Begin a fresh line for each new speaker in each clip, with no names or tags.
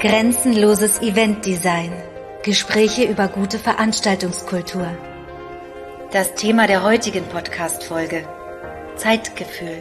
Grenzenloses Eventdesign. Gespräche über gute Veranstaltungskultur. Das Thema der heutigen Podcast-Folge: Zeitgefühl.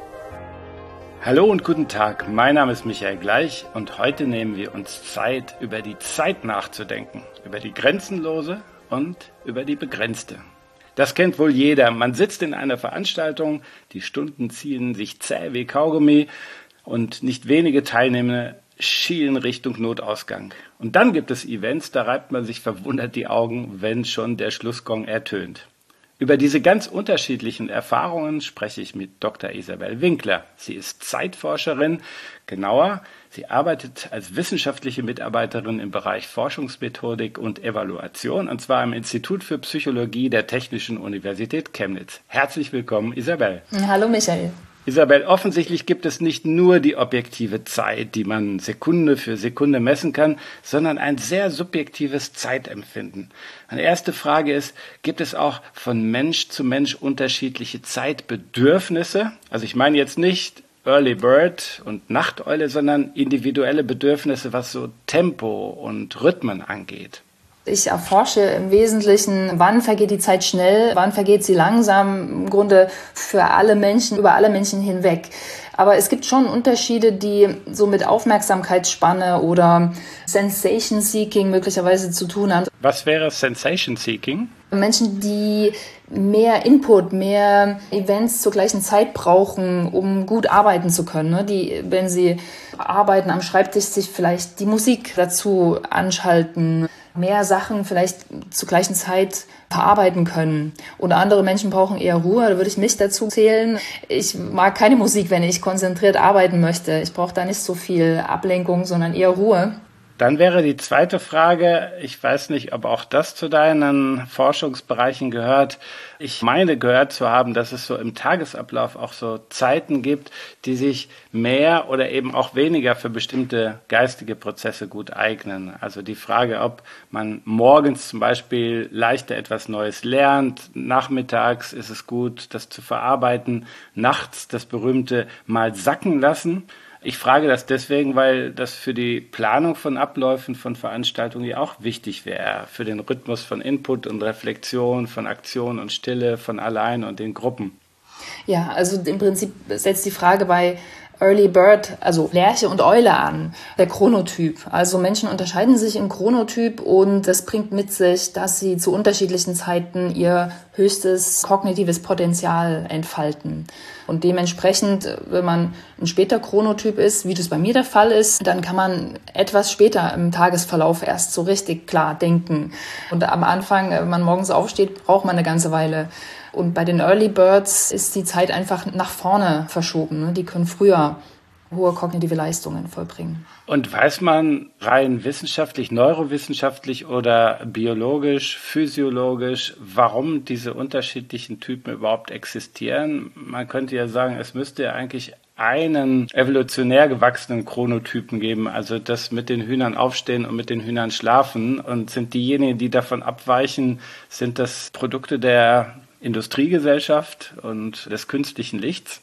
Hallo und guten Tag, mein Name ist Michael Gleich und heute nehmen wir uns Zeit, über die Zeit nachzudenken, über die grenzenlose und über die begrenzte. Das kennt wohl jeder. Man sitzt in einer Veranstaltung, die Stunden ziehen sich zäh wie Kaugummi und nicht wenige Teilnehmende schielen Richtung Notausgang. Und dann gibt es Events, da reibt man sich verwundert die Augen, wenn schon der Schlussgong ertönt. Über diese ganz unterschiedlichen Erfahrungen spreche ich mit Dr. Isabel Winkler. Sie ist Zeitforscherin, genauer, sie arbeitet als wissenschaftliche Mitarbeiterin im Bereich Forschungsmethodik und Evaluation, und zwar im Institut für Psychologie der Technischen Universität Chemnitz. Herzlich willkommen, Isabel.
Hallo, Michael.
Isabel, offensichtlich gibt es nicht nur die objektive Zeit, die man Sekunde für Sekunde messen kann, sondern ein sehr subjektives Zeitempfinden. Meine erste Frage ist, gibt es auch von Mensch zu Mensch unterschiedliche Zeitbedürfnisse? Also ich meine jetzt nicht Early Bird und Nachteule, sondern individuelle Bedürfnisse, was so Tempo und Rhythmen angeht.
Ich erforsche im Wesentlichen, wann vergeht die Zeit schnell, wann vergeht sie langsam, im Grunde für alle Menschen, über alle Menschen hinweg. Aber es gibt schon Unterschiede, die so mit Aufmerksamkeitsspanne oder Sensation Seeking möglicherweise zu tun haben.
Was wäre Sensation Seeking?
Menschen, die mehr Input, mehr Events zur gleichen Zeit brauchen, um gut arbeiten zu können. Die, wenn sie arbeiten am Schreibtisch, sich vielleicht die Musik dazu anschalten, mehr Sachen vielleicht zur gleichen Zeit verarbeiten können. Oder andere Menschen brauchen eher Ruhe, da würde ich mich dazu zählen. Ich mag keine Musik, wenn ich konzentriert arbeiten möchte. Ich brauche da nicht so viel Ablenkung, sondern eher Ruhe.
Dann wäre die zweite Frage, ich weiß nicht, ob auch das zu deinen Forschungsbereichen gehört. Ich meine gehört zu haben, dass es so im Tagesablauf auch so Zeiten gibt, die sich mehr oder eben auch weniger für bestimmte geistige Prozesse gut eignen. Also die Frage, ob man morgens zum Beispiel leichter etwas Neues lernt, nachmittags ist es gut, das zu verarbeiten, nachts das berühmte Mal sacken lassen. Ich frage das deswegen, weil das für die Planung von Abläufen von Veranstaltungen ja auch wichtig wäre, für den Rhythmus von Input und Reflexion, von Aktion und Stille, von allein und den Gruppen.
Ja, also im Prinzip setzt die Frage bei Early Bird, also Lerche und Eule an, der Chronotyp. Also Menschen unterscheiden sich im Chronotyp und das bringt mit sich, dass sie zu unterschiedlichen Zeiten ihr höchstes kognitives Potenzial entfalten. Und dementsprechend, wenn man ein später Chronotyp ist, wie das bei mir der Fall ist, dann kann man etwas später im Tagesverlauf erst so richtig klar denken. Und am Anfang, wenn man morgens aufsteht, braucht man eine ganze Weile. Und bei den Early Birds ist die Zeit einfach nach vorne verschoben. Die können früher hohe kognitive Leistungen vollbringen.
Und weiß man rein wissenschaftlich, neurowissenschaftlich oder biologisch, physiologisch, warum diese unterschiedlichen Typen überhaupt existieren? Man könnte ja sagen, es müsste ja eigentlich einen evolutionär gewachsenen Chronotypen geben, also das mit den Hühnern aufstehen und mit den Hühnern schlafen. Und sind diejenigen, die davon abweichen, sind das Produkte der Industriegesellschaft und des künstlichen Lichts?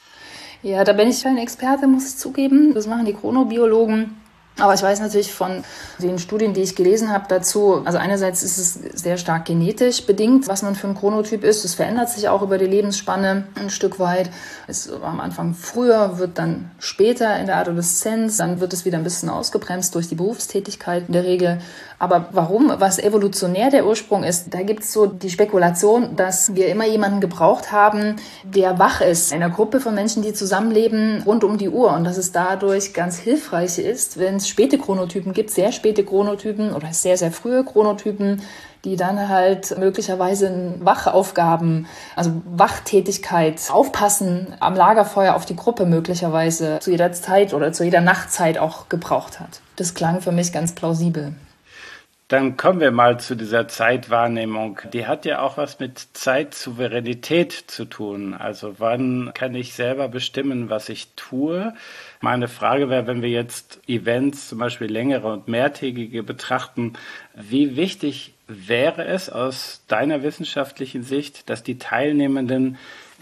Ja, da bin ich kein Experte, muss ich zugeben. Das machen die Chronobiologen. Aber ich weiß natürlich von den Studien, die ich gelesen habe dazu, also einerseits ist es sehr stark genetisch bedingt, was man für ein Chronotyp ist. Es verändert sich auch über die Lebensspanne ein Stück weit. Es ist am Anfang früher, wird dann später in der Adoleszenz, dann wird es wieder ein bisschen ausgebremst durch die Berufstätigkeit in der Regel. Aber warum, was evolutionär der Ursprung ist, da gibt es so die Spekulation, dass wir immer jemanden gebraucht haben, der wach ist. In einer Gruppe von Menschen, die zusammenleben, rund um die Uhr. Und dass es dadurch ganz hilfreich ist, wenn es späte Chronotypen gibt, sehr späte Chronotypen oder sehr, sehr frühe Chronotypen, die dann halt möglicherweise Wachaufgaben, also Wachtätigkeit, Aufpassen am Lagerfeuer auf die Gruppe möglicherweise zu jeder Zeit oder zu jeder Nachtzeit auch gebraucht hat. Das klang für mich ganz plausibel.
Dann kommen wir mal zu dieser Zeitwahrnehmung. Die hat ja auch was mit Zeitsouveränität zu tun. Also wann kann ich selber bestimmen, was ich tue? Meine Frage wäre, wenn wir jetzt Events, zum Beispiel längere und mehrtägige betrachten, wie wichtig wäre es aus deiner wissenschaftlichen Sicht, dass die Teilnehmenden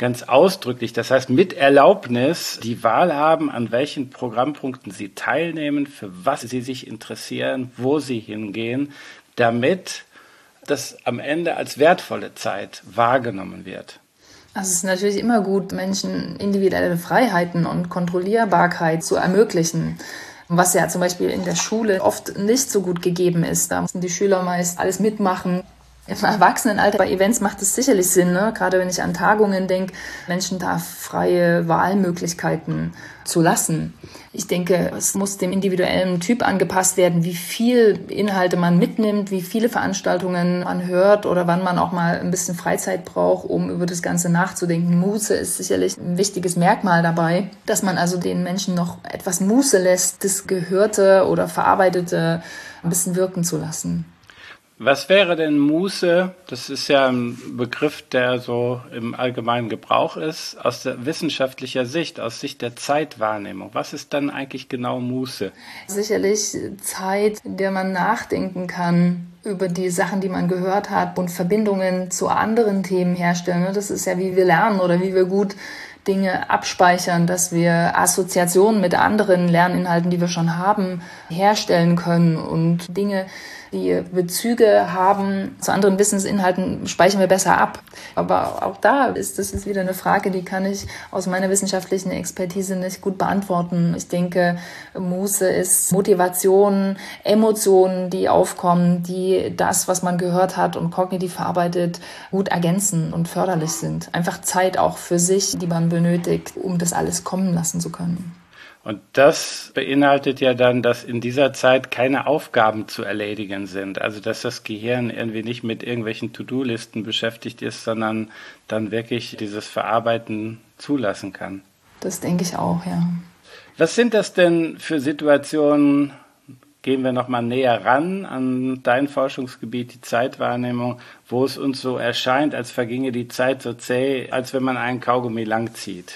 ganz ausdrücklich, das heißt mit Erlaubnis, die Wahl haben, an welchen Programmpunkten sie teilnehmen, für was sie sich interessieren, wo sie hingehen, damit das am Ende als wertvolle Zeit wahrgenommen wird.
Also es ist natürlich immer gut, Menschen individuelle Freiheiten und Kontrollierbarkeit zu ermöglichen. Was ja zum Beispiel in der Schule oft nicht so gut gegeben ist. Da müssen die Schüler meist alles mitmachen. Im Erwachsenenalter bei Events macht es sicherlich Sinn, ne? Gerade wenn ich an Tagungen denke, Menschen da freie Wahlmöglichkeiten zu lassen. Ich denke, es muss dem individuellen Typ angepasst werden, wie viel Inhalte man mitnimmt, wie viele Veranstaltungen man hört oder wann man auch mal ein bisschen Freizeit braucht, um über das Ganze nachzudenken. Muße ist sicherlich ein wichtiges Merkmal dabei, dass man also den Menschen noch etwas Muße lässt, das Gehörte oder Verarbeitete ein bisschen wirken zu lassen.
Was wäre denn Muße? Das ist ja ein Begriff, der so im allgemeinen Gebrauch ist, aus der wissenschaftlicher Sicht, aus Sicht der Zeitwahrnehmung. Was ist dann eigentlich genau Muße?
Sicherlich Zeit, in der man nachdenken kann über die Sachen, die man gehört hat und Verbindungen zu anderen Themen herstellen. Das ist ja, wie wir lernen oder wie wir gut Dinge abspeichern, dass wir Assoziationen mit anderen Lerninhalten, die wir schon haben, herstellen können und Dinge, die Bezüge haben zu anderen Wissensinhalten, speichern wir besser ab. Aber auch da ist das jetzt wieder eine Frage, die kann ich aus meiner wissenschaftlichen Expertise nicht gut beantworten. Ich denke, Muße ist Motivation, Emotionen, die aufkommen, die das, was man gehört hat und kognitiv verarbeitet, gut ergänzen und förderlich sind. Einfach Zeit auch für sich, die man benötigt, um das alles kommen lassen zu können.
Und das beinhaltet ja dann, dass in dieser Zeit keine Aufgaben zu erledigen sind. Also dass das Gehirn irgendwie nicht mit irgendwelchen To-Do-Listen beschäftigt ist, sondern dann wirklich dieses Verarbeiten zulassen kann.
Das denke ich auch, ja.
Was sind das denn für Situationen, gehen wir nochmal näher ran an dein Forschungsgebiet, die Zeitwahrnehmung, wo es uns so erscheint, als verginge die Zeit so zäh, als wenn man einen Kaugummi langzieht?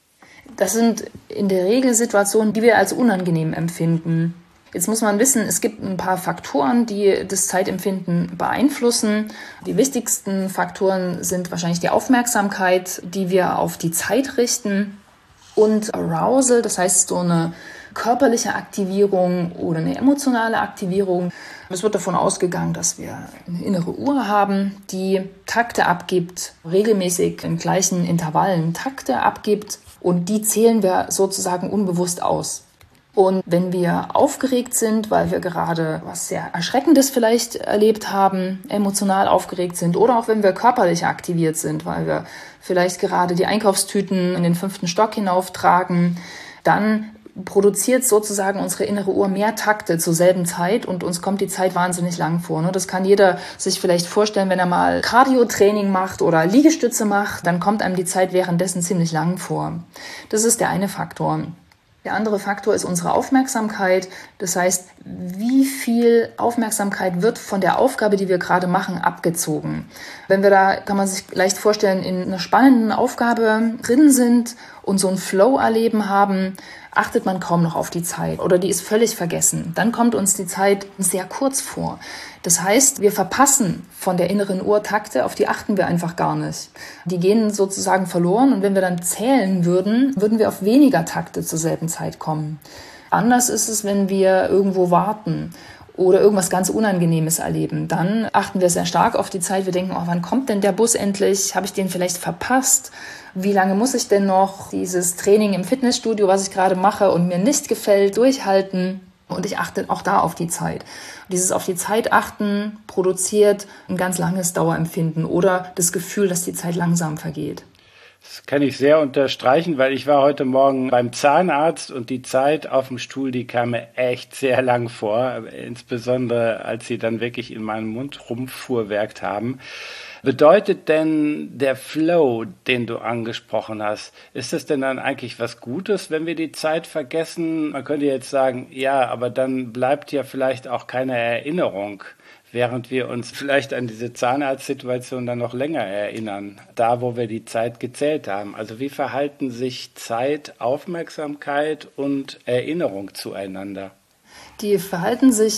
Das sind in der Regel Situationen, die wir als unangenehm empfinden. Jetzt muss man wissen, es gibt ein paar Faktoren, die das Zeitempfinden beeinflussen. Die wichtigsten Faktoren sind wahrscheinlich die Aufmerksamkeit, die wir auf die Zeit richten, und Arousal, das heißt so eine körperliche Aktivierung oder eine emotionale Aktivierung. Es wird davon ausgegangen, dass wir eine innere Uhr haben, die Takte abgibt, regelmäßig in gleichen Intervallen Takte abgibt, und die zählen wir sozusagen unbewusst aus. Und wenn wir aufgeregt sind, weil wir gerade was sehr Erschreckendes vielleicht erlebt haben, emotional aufgeregt sind, oder auch wenn wir körperlich aktiviert sind, weil wir vielleicht gerade die Einkaufstüten in den 5. Stock hinauftragen, dann produziert sozusagen unsere innere Uhr mehr Takte zur selben Zeit und uns kommt die Zeit wahnsinnig lang vor. Das kann jeder sich vielleicht vorstellen, wenn er mal Cardio-Training macht oder Liegestütze macht, dann kommt einem die Zeit währenddessen ziemlich lang vor. Das ist der eine Faktor. Der andere Faktor ist unsere Aufmerksamkeit. Das heißt, wie viel Aufmerksamkeit wird von der Aufgabe, die wir gerade machen, abgezogen. Wenn wir da, kann man sich leicht vorstellen, in einer spannenden Aufgabe drin sind und so ein Flow-Erleben haben, achtet man kaum noch auf die Zeit oder die ist völlig vergessen. Dann kommt uns die Zeit sehr kurz vor. Das heißt, wir verpassen von der inneren Uhr Takte, auf die achten wir einfach gar nicht. Die gehen sozusagen verloren, und wenn wir dann zählen würden, würden wir auf weniger Takte zur selben Zeit kommen. Anders ist es, wenn wir irgendwo warten oder irgendwas ganz Unangenehmes erleben. Dann achten wir sehr stark auf die Zeit. Wir denken, wann kommt denn der Bus endlich? Habe ich den vielleicht verpasst? Wie lange muss ich denn noch dieses Training im Fitnessstudio, was ich gerade mache und mir nicht gefällt, durchhalten? Und ich achte auch da auf die Zeit. Dieses auf die Zeit achten produziert ein ganz langes Dauerempfinden oder das Gefühl, dass die Zeit langsam vergeht.
Das kann ich sehr unterstreichen, weil ich war heute Morgen beim Zahnarzt und die Zeit auf dem Stuhl, die kam mir echt sehr lang vor, insbesondere als sie dann wirklich in meinem Mund rumfuhrwerkt haben. Bedeutet denn der Flow, den du angesprochen hast, ist das denn dann eigentlich was Gutes, wenn wir die Zeit vergessen? Man könnte jetzt sagen, ja, aber dann bleibt ja vielleicht auch keine Erinnerung, während wir uns vielleicht an diese Zahnarztsituation dann noch länger erinnern, da wo wir die Zeit gezählt haben. Also wie verhalten sich Zeit, Aufmerksamkeit und Erinnerung zueinander?
Die verhalten sich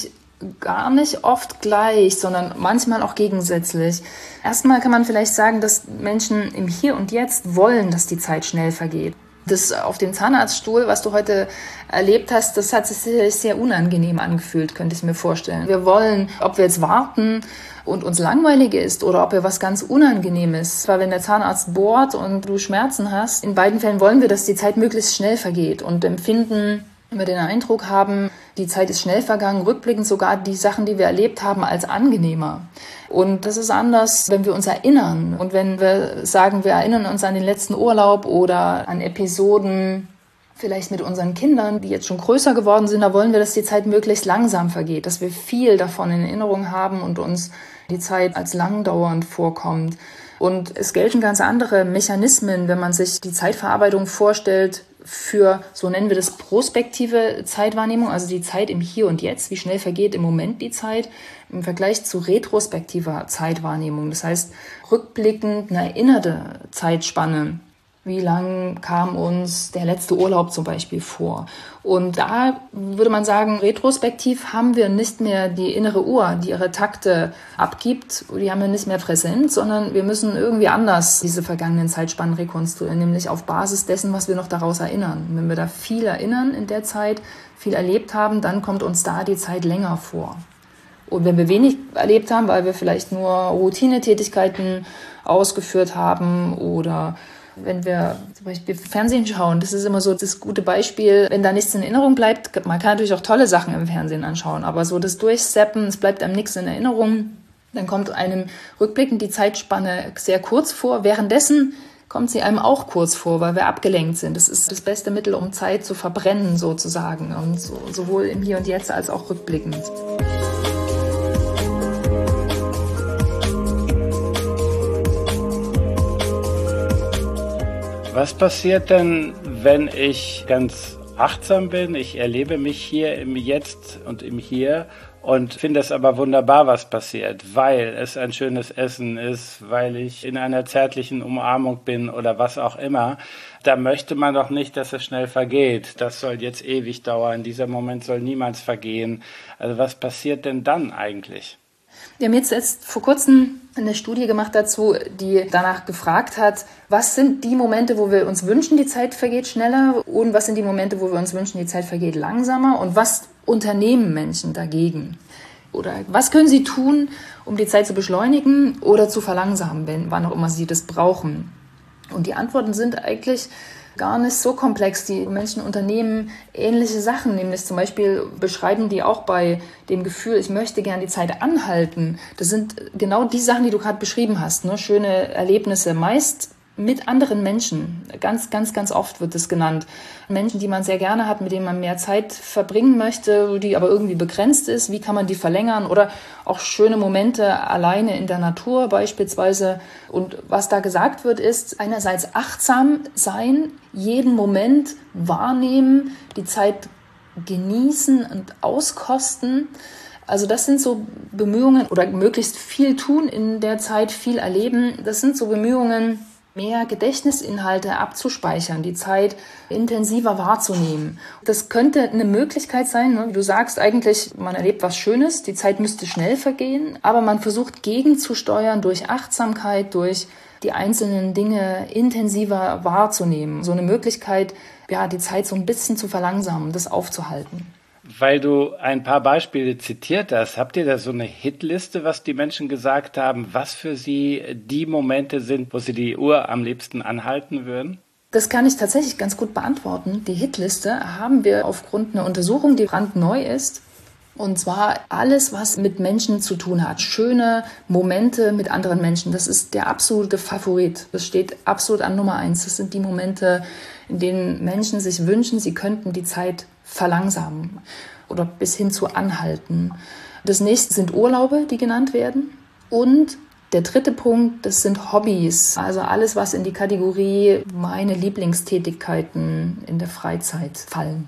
gar nicht oft gleich, sondern manchmal auch gegensätzlich. Erstmal kann man vielleicht sagen, dass Menschen im Hier und Jetzt wollen, dass die Zeit schnell vergeht. Das auf dem Zahnarztstuhl, was du heute erlebt hast, das hat sich sicherlich sehr unangenehm angefühlt, könnte ich mir vorstellen. Wir wollen, ob wir jetzt warten und uns langweilig ist oder ob wir was ganz Unangenehmes. Weil wenn der Zahnarzt bohrt und du Schmerzen hast, in beiden Fällen wollen wir, dass die Zeit möglichst schnell vergeht und empfinden, wenn wir den Eindruck haben, die Zeit ist schnell vergangen, rückblickend sogar die Sachen, die wir erlebt haben, als angenehmer. Und das ist anders, wenn wir uns erinnern. Und wenn wir sagen, wir erinnern uns an den letzten Urlaub oder an Episoden, vielleicht mit unseren Kindern, die jetzt schon größer geworden sind, da wollen wir, dass die Zeit möglichst langsam vergeht, dass wir viel davon in Erinnerung haben und uns die Zeit als langdauernd vorkommt. Und es gelten ganz andere Mechanismen, wenn man sich die Zeitverarbeitung vorstellt, für, so nennen wir das, prospektive Zeitwahrnehmung, also die Zeit im Hier und Jetzt, wie schnell vergeht im Moment die Zeit, im Vergleich zu retrospektiver Zeitwahrnehmung. Das heißt, rückblickend eine erinnerte Zeitspanne. Wie lang kam uns der letzte Urlaub zum Beispiel vor? Und da würde man sagen, retrospektiv haben wir nicht mehr die innere Uhr, die ihre Takte abgibt. Die haben wir nicht mehr präsent, sondern wir müssen irgendwie anders diese vergangenen Zeitspannen rekonstruieren, nämlich auf Basis dessen, was wir noch daraus erinnern. Und wenn wir da viel erinnern in der Zeit, viel erlebt haben, dann kommt uns da die Zeit länger vor. Und wenn wir wenig erlebt haben, weil wir vielleicht nur Routinetätigkeiten ausgeführt haben oder wenn wir zum Beispiel Fernsehen schauen, das ist immer so das gute Beispiel, wenn da nichts in Erinnerung bleibt. Man kann natürlich auch tolle Sachen im Fernsehen anschauen, aber so das Durchseppen, es bleibt einem nichts in Erinnerung, dann kommt einem rückblickend die Zeitspanne sehr kurz vor. Währenddessen kommt sie einem auch kurz vor, weil wir abgelenkt sind. Das ist das beste Mittel, um Zeit zu verbrennen sozusagen, und sowohl im Hier und Jetzt als auch rückblickend.
Was passiert denn, wenn ich ganz achtsam bin? Ich erlebe mich hier im Jetzt und im Hier und finde es aber wunderbar, was passiert, weil es ein schönes Essen ist, weil ich in einer zärtlichen Umarmung bin oder was auch immer. Da möchte man doch nicht, dass es schnell vergeht. Das soll jetzt ewig dauern. Dieser Moment soll niemals vergehen. Also was passiert denn dann eigentlich?
Wir haben jetzt vor kurzem eine Studie gemacht dazu, die danach gefragt hat, was sind die Momente, wo wir uns wünschen, die Zeit vergeht schneller, und was sind die Momente, wo wir uns wünschen, die Zeit vergeht langsamer, und was unternehmen Menschen dagegen? Oder was können sie tun, um die Zeit zu beschleunigen oder zu verlangsamen, wann auch immer sie das brauchen? Und die Antworten sind eigentlich gar nicht so komplex. Die Menschen unternehmen ähnliche Sachen, nämlich zum Beispiel beschreiben die auch bei dem Gefühl, ich möchte gern die Zeit anhalten. Das sind genau die Sachen, die du gerade beschrieben hast, ne? Schöne Erlebnisse, meist mit anderen Menschen. Ganz, ganz, ganz oft wird es genannt. Menschen, die man sehr gerne hat, mit denen man mehr Zeit verbringen möchte, die aber irgendwie begrenzt ist. Wie kann man die verlängern? Oder auch schöne Momente alleine in der Natur beispielsweise. Und was da gesagt wird, ist einerseits achtsam sein, jeden Moment wahrnehmen, die Zeit genießen und auskosten. Also das sind so Bemühungen, oder möglichst viel tun in der Zeit, viel erleben. Das sind so Bemühungen, mehr Gedächtnisinhalte abzuspeichern, die Zeit intensiver wahrzunehmen. Das könnte eine Möglichkeit sein, ne? Wie du sagst, eigentlich, man erlebt was Schönes, die Zeit müsste schnell vergehen, aber man versucht gegenzusteuern durch Achtsamkeit, durch die einzelnen Dinge intensiver wahrzunehmen. So eine Möglichkeit, ja, die Zeit so ein bisschen zu verlangsamen, das aufzuhalten.
Weil du ein paar Beispiele zitiert hast, habt ihr da so eine Hitliste, was die Menschen gesagt haben, was für sie die Momente sind, wo sie die Uhr am liebsten anhalten würden?
Das kann ich tatsächlich ganz gut beantworten. Die Hitliste haben wir aufgrund einer Untersuchung, die brandneu ist. Und zwar alles, was mit Menschen zu tun hat. Schöne Momente mit anderen Menschen. Das ist der absolute Favorit. Das steht absolut an Nummer 1. Das sind die Momente, in denen Menschen sich wünschen, sie könnten die Zeit verlangsamen oder bis hin zu anhalten. Das nächste sind Urlaube, die genannt werden. Und der dritte Punkt, das sind Hobbys. Also alles, was in die Kategorie meine Lieblingstätigkeiten in der Freizeit fallen.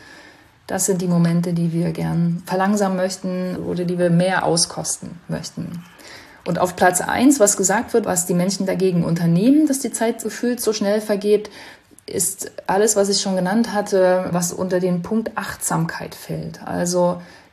Das sind die Momente, die wir gern verlangsamen möchten oder die wir mehr auskosten möchten. Und auf Platz 1, was gesagt wird, was die Menschen dagegen unternehmen, dass die Zeit gefühlt so schnell vergeht, ist alles, was ich schon genannt hatte, was unter den Punkt Achtsamkeit fällt. Also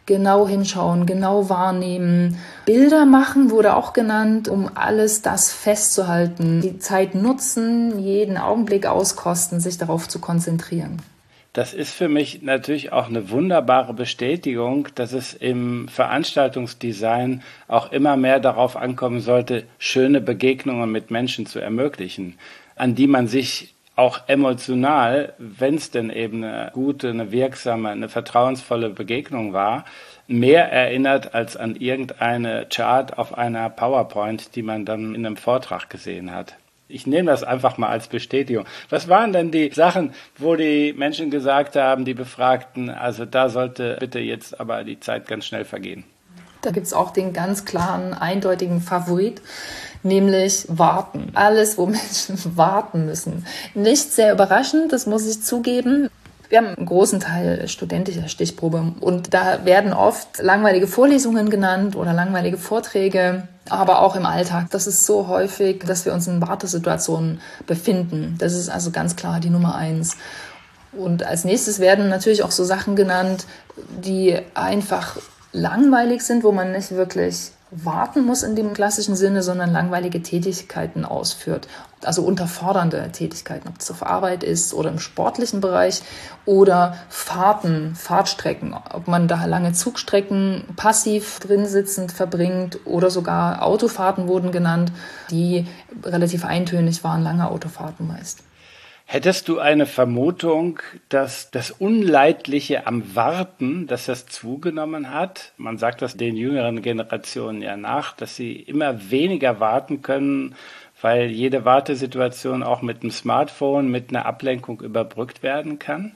genau hinschauen, genau wahrnehmen. Bilder machen wurde auch genannt, um alles das festzuhalten. Die Zeit nutzen, jeden Augenblick auskosten, sich darauf zu konzentrieren.
Das ist für mich natürlich auch eine wunderbare Bestätigung, dass es im Veranstaltungsdesign auch immer mehr darauf ankommen sollte, schöne Begegnungen mit Menschen zu ermöglichen, an die man sich auch emotional, wenn es denn eben eine gute, eine wirksame, eine vertrauensvolle Begegnung war, mehr erinnert als an irgendeine Chart auf einer PowerPoint, die man dann in einem Vortrag gesehen hat. Ich nehme das einfach mal als Bestätigung. Was waren denn die Sachen, wo die Menschen gesagt haben, die Befragten, also da sollte bitte jetzt aber die Zeit ganz schnell vergehen?
Da gibt es auch den ganz klaren, eindeutigen Favorit, nämlich warten. Alles, wo Menschen warten müssen. Nicht sehr überraschend, das muss ich zugeben. Wir haben einen großen Teil studentischer Stichprobe und da werden oft langweilige Vorlesungen genannt oder langweilige Vorträge, aber auch im Alltag. Das ist so häufig, dass wir uns in Wartesituationen befinden. Das ist also ganz klar die Nummer 1. Und als nächstes werden natürlich auch so Sachen genannt, die einfach langweilig sind, wo man nicht wirklich warten muss in dem klassischen Sinne, sondern langweilige Tätigkeiten ausführt. Also unterfordernde Tätigkeiten, ob es auf Arbeit ist oder im sportlichen Bereich oder Fahrtstrecken, ob man da lange Zugstrecken passiv drin sitzend verbringt oder sogar Autofahrten wurden genannt, die relativ eintönig waren, lange Autofahrten meist.
Hättest du eine Vermutung, dass das Unleidliche am Warten, dass das zugenommen hat? Man sagt das den jüngeren Generationen ja nach, dass sie immer weniger warten können, weil jede Wartesituation auch mit einem Smartphone, mit einer Ablenkung überbrückt werden kann?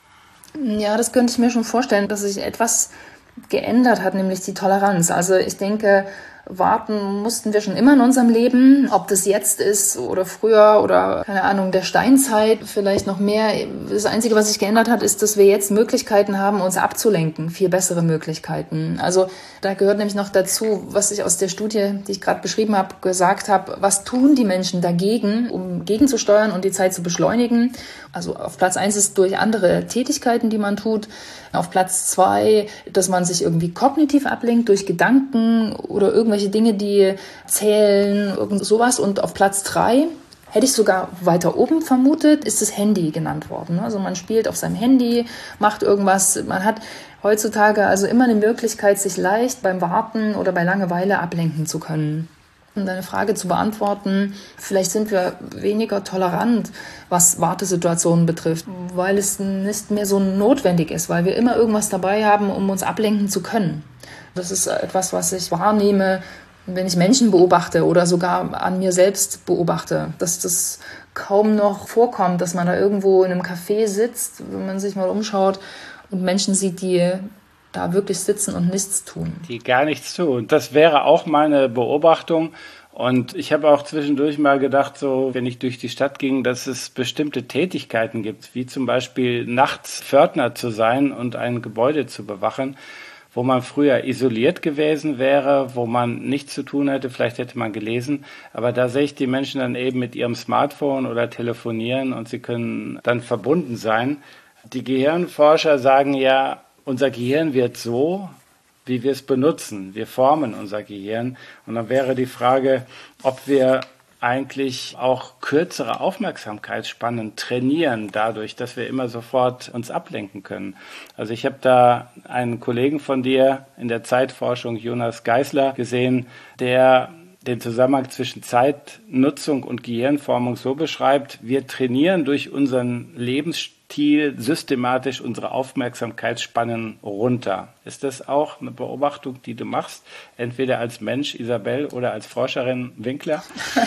Ja, das könnte ich mir schon vorstellen, dass sich etwas geändert hat, nämlich die Toleranz. Also ich denke, warten mussten wir schon immer in unserem Leben, ob das jetzt ist oder früher oder, keine Ahnung, der Steinzeit vielleicht noch mehr. Das Einzige, was sich geändert hat, ist, dass wir jetzt Möglichkeiten haben, uns abzulenken, viel bessere Möglichkeiten. Also da gehört nämlich noch dazu, was ich aus der Studie, die ich gerade beschrieben habe, gesagt habe, was tun die Menschen dagegen, um gegenzusteuern und die Zeit zu beschleunigen. Also auf Platz 1 ist durch andere Tätigkeiten, die man tut. Auf Platz 2, dass man sich irgendwie kognitiv ablenkt durch Gedanken oder irgendwelche Dinge, die zählen, irgend sowas. Und auf Platz 3, hätte ich sogar weiter oben vermutet, ist das Handy genannt worden. Also man spielt auf seinem Handy, macht irgendwas. Man hat heutzutage also immer eine Möglichkeit, sich leicht beim Warten oder bei Langeweile ablenken zu können. Um deine Frage zu beantworten, vielleicht sind wir weniger tolerant, was Wartesituationen betrifft, weil es nicht mehr so notwendig ist, weil wir immer irgendwas dabei haben, um uns ablenken zu können. Das ist etwas, was ich wahrnehme, wenn ich Menschen beobachte oder sogar an mir selbst beobachte, dass das kaum noch vorkommt, dass man da irgendwo in einem Café sitzt, wenn man sich mal umschaut und Menschen sieht, die da wirklich sitzen und nichts tun.
Die gar nichts tun. Das wäre auch meine Beobachtung. Und ich habe auch zwischendurch mal gedacht, so wenn ich durch die Stadt ging, dass es bestimmte Tätigkeiten gibt, wie zum Beispiel nachts Pförtner zu sein und ein Gebäude zu bewachen, wo man früher isoliert gewesen wäre, wo man nichts zu tun hätte, vielleicht hätte man gelesen. Aber da sehe ich die Menschen dann eben mit ihrem Smartphone oder telefonieren und sie können dann verbunden sein. Die Gehirnforscher sagen ja, unser Gehirn wird so, wie wir es benutzen. Wir formen unser Gehirn. Und dann wäre die Frage, ob wir eigentlich auch kürzere Aufmerksamkeitsspannen trainieren, dadurch, dass wir immer sofort uns ablenken können. Also ich habe da einen Kollegen von dir in der Zeitforschung, Jonas Geisler, gesehen, der den Zusammenhang zwischen Zeitnutzung und Gehirnformung so beschreibt, wir trainieren durch unseren Lebensstil systematisch unsere Aufmerksamkeitsspannen runter. Ist das auch eine Beobachtung, die du machst, entweder als Mensch, Isabel, oder als Forscherin, Winkler?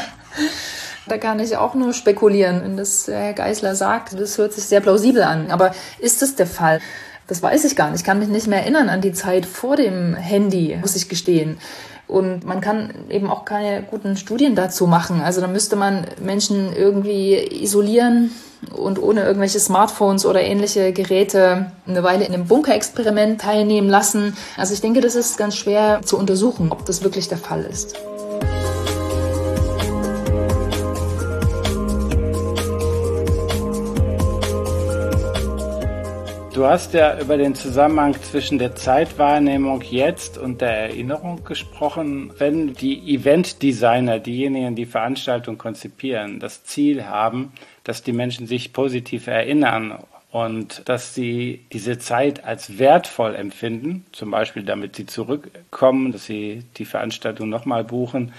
Da kann ich auch nur spekulieren, wenn das Herr Geisler sagt. Das hört sich sehr plausibel an. Aber ist das der Fall? Das weiß ich gar nicht. Ich kann mich nicht mehr erinnern an die Zeit vor dem Handy, muss ich gestehen. Und man kann eben auch keine guten Studien dazu machen. Also da müsste man Menschen irgendwie isolieren und ohne irgendwelche Smartphones oder ähnliche Geräte eine Weile in einem Bunkerexperiment teilnehmen lassen. Also ich denke, das ist ganz schwer zu untersuchen, ob das wirklich der Fall ist.
Du hast ja über den Zusammenhang zwischen der Zeitwahrnehmung jetzt und der Erinnerung gesprochen. Wenn die Eventdesigner, diejenigen, die Veranstaltungen konzipieren, das Ziel haben, dass die Menschen sich positiv erinnern und dass sie diese Zeit als wertvoll empfinden, zum Beispiel damit sie zurückkommen, dass sie die Veranstaltung nochmal buchen,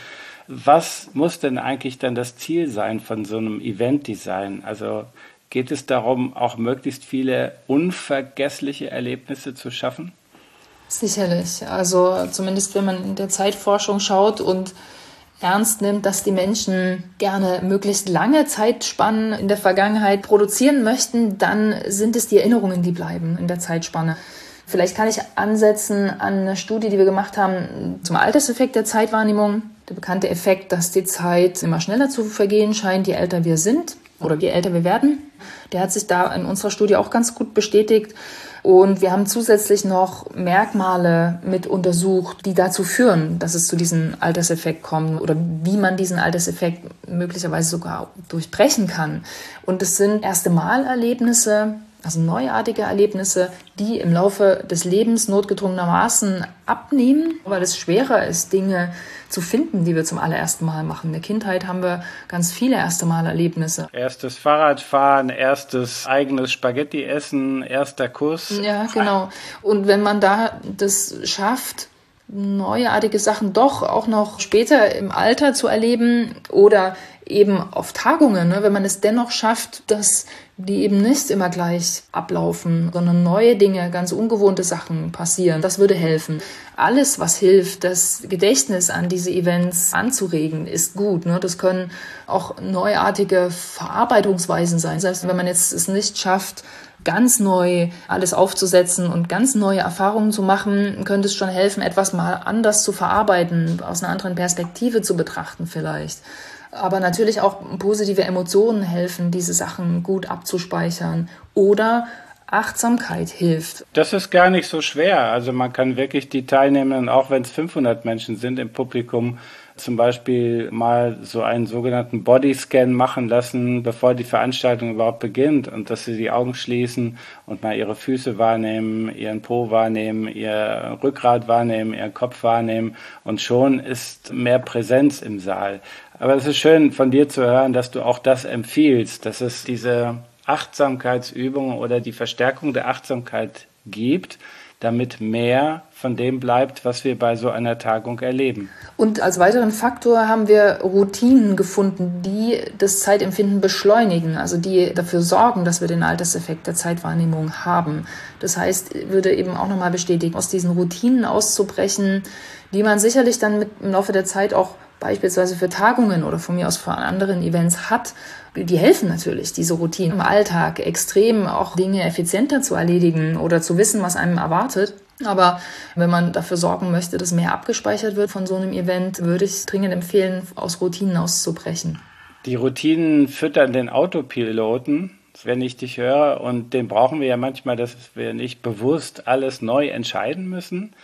was muss denn eigentlich dann das Ziel sein von so einem Eventdesign? Also geht es darum, auch möglichst viele unvergessliche Erlebnisse zu schaffen?
Sicherlich. Also zumindest wenn man in der Zeitforschung schaut und ernst nimmt, dass die Menschen gerne möglichst lange Zeitspannen in der Vergangenheit produzieren möchten, dann sind es die Erinnerungen, die bleiben in der Zeitspanne. Vielleicht kann ich ansetzen an eine Studie, die wir gemacht haben zum Alterseffekt der Zeitwahrnehmung. Der bekannte Effekt, dass die Zeit immer schneller zu vergehen scheint, je älter wir sind oder je älter wir werden. Der hat sich da in unserer Studie auch ganz gut bestätigt. Und wir haben zusätzlich noch Merkmale mit untersucht, die dazu führen, dass es zu diesem Alterseffekt kommt oder wie man diesen Alterseffekt möglicherweise sogar durchbrechen kann. Und es sind erste Malerlebnisse, also neuartige Erlebnisse, die im Laufe des Lebens notgedrungenermaßen abnehmen, weil es schwerer ist, Dinge zu finden, die wir zum allerersten Mal machen. In der Kindheit haben wir ganz viele erste Mal-Erlebnisse.
Erstes Fahrradfahren, erstes eigenes Spaghetti essen, erster Kuss.
Ja, genau. Und wenn man da das schafft, neuartige Sachen doch auch noch später im Alter zu erleben oder eben auf Tagungen, wenn man es dennoch schafft, dass die eben nicht immer gleich ablaufen, sondern neue Dinge, ganz ungewohnte Sachen passieren. Das würde helfen. Alles, was hilft, das Gedächtnis an diese Events anzuregen, ist gut. Das können auch neuartige Verarbeitungsweisen sein. Das heißt, wenn man jetzt es nicht schafft, ganz neu alles aufzusetzen und ganz neue Erfahrungen zu machen, könnte es schon helfen, etwas mal anders zu verarbeiten, aus einer anderen Perspektive zu betrachten vielleicht. Aber natürlich auch positive Emotionen helfen, diese Sachen gut abzuspeichern. Oder Achtsamkeit hilft.
Das ist gar nicht so schwer. Also man kann wirklich die Teilnehmenden, auch wenn es 500 Menschen sind im Publikum, zum Beispiel mal so einen sogenannten Bodyscan machen lassen, bevor die Veranstaltung überhaupt beginnt, und dass sie die Augen schließen und mal ihre Füße wahrnehmen, ihren Po wahrnehmen, ihr Rückgrat wahrnehmen, ihren Kopf wahrnehmen, und schon ist mehr Präsenz im Saal. Aber es ist schön von dir zu hören, dass du auch das empfiehlst, dass es diese Achtsamkeitsübungen oder die Verstärkung der Achtsamkeit gibt, damit mehr von dem bleibt, was wir bei so einer Tagung erleben.
Und als weiteren Faktor haben wir Routinen gefunden, die das Zeitempfinden beschleunigen, also die dafür sorgen, dass wir den Alterseffekt der Zeitwahrnehmung haben. Das heißt, würde eben auch nochmal bestätigen, aus diesen Routinen auszubrechen, die man sicherlich dann im Laufe der Zeit auch beispielsweise für Tagungen oder von mir aus für anderen Events hat. Die helfen natürlich, diese Routinen im Alltag extrem auch Dinge effizienter zu erledigen oder zu wissen, was einem erwartet. Aber wenn man dafür sorgen möchte, dass mehr abgespeichert wird von so einem Event, würde ich dringend empfehlen, aus Routinen auszubrechen.
Die Routinen füttern den Autopiloten, wenn ich dich höre, und den brauchen wir ja manchmal, dass wir nicht bewusst alles neu entscheiden müssen.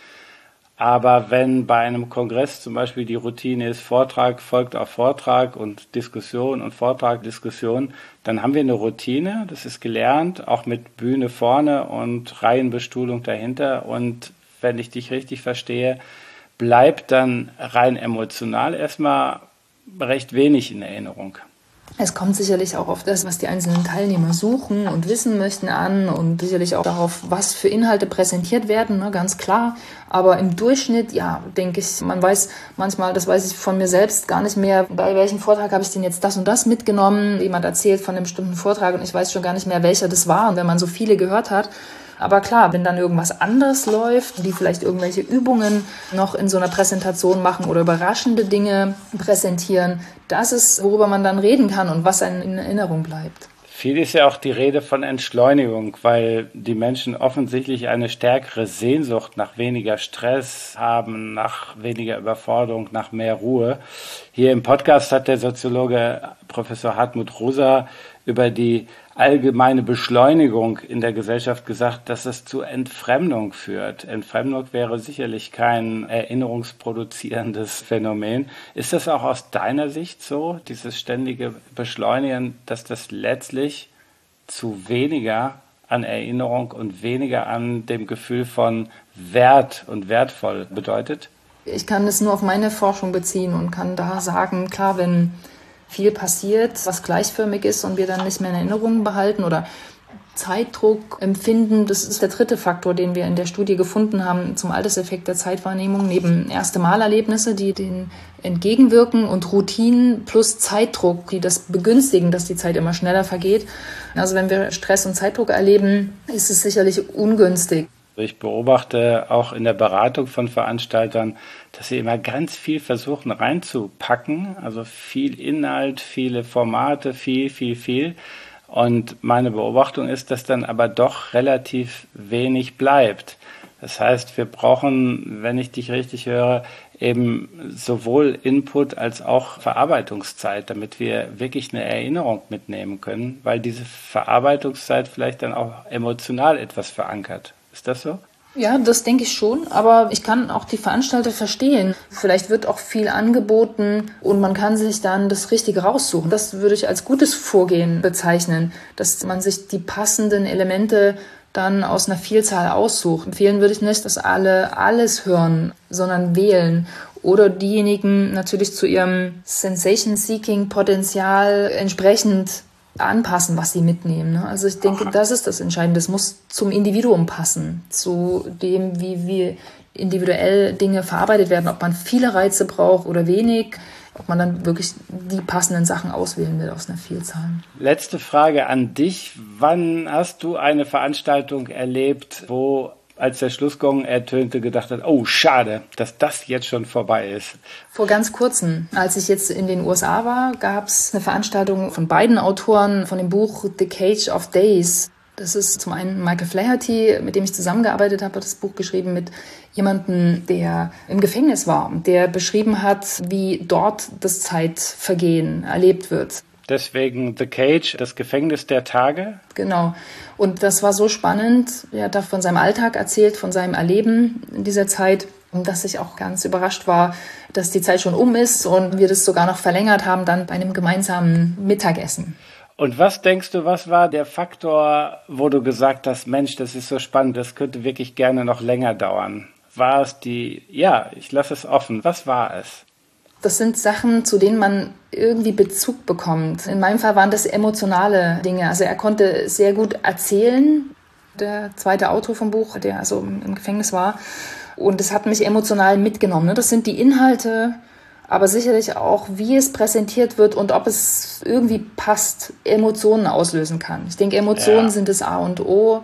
Aber wenn bei einem Kongress zum Beispiel die Routine ist, Vortrag folgt auf Vortrag und Diskussion und Vortrag, Diskussion, dann haben wir eine Routine, das ist gelernt, auch mit Bühne vorne und Reihenbestuhlung dahinter. Und wenn ich dich richtig verstehe, bleibt dann rein emotional erstmal recht wenig in Erinnerung.
Es kommt sicherlich auch auf das, was die einzelnen Teilnehmer suchen und wissen möchten an, und sicherlich auch darauf, was für Inhalte präsentiert werden, ganz klar. Aber im Durchschnitt, ja, denke ich, man weiß manchmal, das weiß ich von mir selbst gar nicht mehr, bei welchem Vortrag habe ich denn jetzt das und das mitgenommen. Jemand erzählt von einem bestimmten Vortrag und ich weiß schon gar nicht mehr, welcher das war. Und wenn man so viele gehört hat, aber klar, wenn dann irgendwas anderes läuft, die vielleicht irgendwelche Übungen noch in so einer Präsentation machen oder überraschende Dinge präsentieren, das ist, worüber man dann reden kann und was einem in Erinnerung bleibt.
Viel ist ja auch die Rede von Entschleunigung, weil die Menschen offensichtlich eine stärkere Sehnsucht nach weniger Stress haben, nach weniger Überforderung, nach mehr Ruhe. Hier im Podcast hat der Soziologe Professor Hartmut Rosa über die allgemeine Beschleunigung in der Gesellschaft gesagt, dass es zu Entfremdung führt. Entfremdung wäre sicherlich kein erinnerungsproduzierendes Phänomen. Ist das auch aus deiner Sicht so, dieses ständige Beschleunigen, dass das letztlich zu weniger an Erinnerung und weniger an dem Gefühl von Wert und wertvoll bedeutet?
Ich kann es nur auf meine Forschung beziehen und kann da sagen, klar, wenn viel passiert, was gleichförmig ist und wir dann nicht mehr in Erinnerung behalten oder Zeitdruck empfinden, das ist der dritte Faktor, den wir in der Studie gefunden haben zum Alterseffekt der Zeitwahrnehmung, neben Erste-Mal-Erlebnisse, die denen entgegenwirken und Routinen plus Zeitdruck, die das begünstigen, dass die Zeit immer schneller vergeht. Also wenn wir Stress und Zeitdruck erleben, ist es sicherlich ungünstig.
Ich beobachte auch in der Beratung von Veranstaltern, dass sie immer ganz viel versuchen reinzupacken, also viel Inhalt, viele Formate, viel. Und meine Beobachtung ist, dass dann aber doch relativ wenig bleibt. Das heißt, wir brauchen, wenn ich dich richtig höre, eben sowohl Input als auch Verarbeitungszeit, damit wir wirklich eine Erinnerung mitnehmen können, weil diese Verarbeitungszeit vielleicht dann auch emotional etwas verankert. Ist das so?
Ja, das denke ich schon, aber ich kann auch die Veranstalter verstehen. Vielleicht wird auch viel angeboten und man kann sich dann das Richtige raussuchen. Das würde ich als gutes Vorgehen bezeichnen, dass man sich die passenden Elemente dann aus einer Vielzahl aussucht. Empfehlen würde ich nicht, dass alle alles hören, sondern wählen. Oder diejenigen natürlich zu ihrem Sensation-Seeking-Potenzial entsprechend anpassen, was sie mitnehmen. Also ich denke, das ist das Entscheidende. Das muss zum Individuum passen, zu dem, wie individuell Dinge verarbeitet werden, ob man viele Reize braucht oder wenig, ob man dann wirklich die passenden Sachen auswählen will aus einer Vielzahl.
Letzte Frage an dich. Wann hast du eine Veranstaltung erlebt, wo, als der Schlussgong ertönte, gedacht hat, oh, schade, dass das jetzt schon vorbei ist?
Vor ganz kurzem, als ich jetzt in den USA war, gab es eine Veranstaltung von beiden Autoren von dem Buch The Cage of Days. Das ist zum einen Michael Flaherty, mit dem ich zusammengearbeitet habe, hat das Buch geschrieben mit jemandem, der im Gefängnis war, der beschrieben hat, wie dort das Zeitvergehen erlebt wird.
Deswegen The Cage, das Gefängnis der Tage.
Genau. Und das war so spannend. Er hat da von seinem Alltag erzählt, von seinem Erleben in dieser Zeit, dass ich auch ganz überrascht war, dass die Zeit schon um ist und wir das sogar noch verlängert haben, dann bei einem gemeinsamen Mittagessen.
Und was denkst du, was war der Faktor, wo du gesagt hast, Mensch, das ist so spannend, das könnte wirklich gerne noch länger dauern? War es ich lasse es offen, was war es?
Das sind Sachen, zu denen man irgendwie Bezug bekommt. In meinem Fall waren das emotionale Dinge. Also er konnte sehr gut erzählen, der zweite Autor vom Buch, der also im Gefängnis war. Und es hat mich emotional mitgenommen. Das sind die Inhalte, aber sicherlich auch, wie es präsentiert wird und ob es irgendwie passt, Emotionen auslösen kann. Ich denke, Emotionen sind das A und O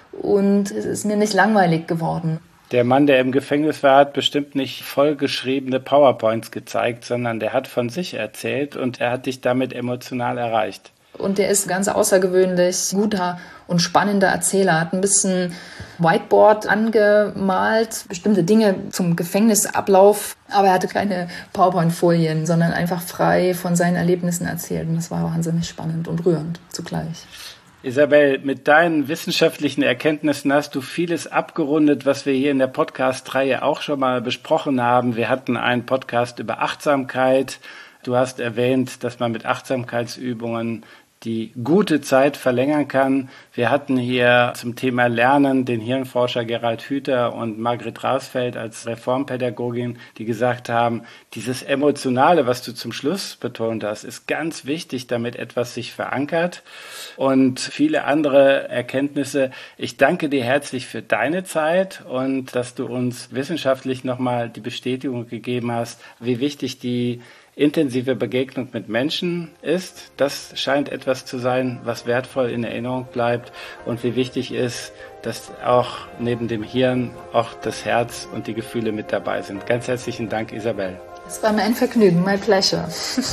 und es ist mir nicht langweilig geworden.
Der Mann, der im Gefängnis war, hat bestimmt nicht vollgeschriebene PowerPoints gezeigt, sondern der hat von sich erzählt und er hat dich damit emotional erreicht.
Und der ist ganz außergewöhnlich guter und spannender Erzähler. Hat ein bisschen Whiteboard angemalt, bestimmte Dinge zum Gefängnisablauf. Aber er hatte keine PowerPoint-Folien, sondern einfach frei von seinen Erlebnissen erzählt. Und das war wahnsinnig spannend und rührend zugleich.
Isabel, mit deinen wissenschaftlichen Erkenntnissen hast du vieles abgerundet, was wir hier in der Podcast-Reihe auch schon mal besprochen haben. Wir hatten einen Podcast über Achtsamkeit. Du hast erwähnt, dass man mit Achtsamkeitsübungen die gute Zeit verlängern kann. Wir hatten hier zum Thema Lernen den Hirnforscher Gerald Hüther und Margret Rasfeld als Reformpädagogin, die gesagt haben, dieses Emotionale, was du zum Schluss betont hast, ist ganz wichtig, damit etwas sich verankert, und viele andere Erkenntnisse. Ich danke dir herzlich für deine Zeit und dass du uns wissenschaftlich nochmal die Bestätigung gegeben hast, wie wichtig die intensive Begegnung mit Menschen ist. Das scheint etwas zu sein, was wertvoll in Erinnerung bleibt, und wie wichtig ist, dass auch neben dem Hirn auch das Herz und die Gefühle mit dabei sind. Ganz herzlichen Dank, Isabel.
Es war mir ein Vergnügen, my pleasure.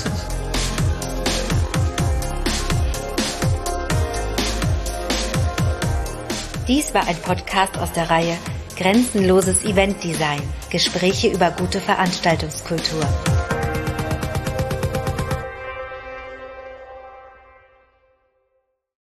Dies war ein Podcast aus der Reihe Grenzenloses Eventdesign. Gespräche über gute Veranstaltungskultur.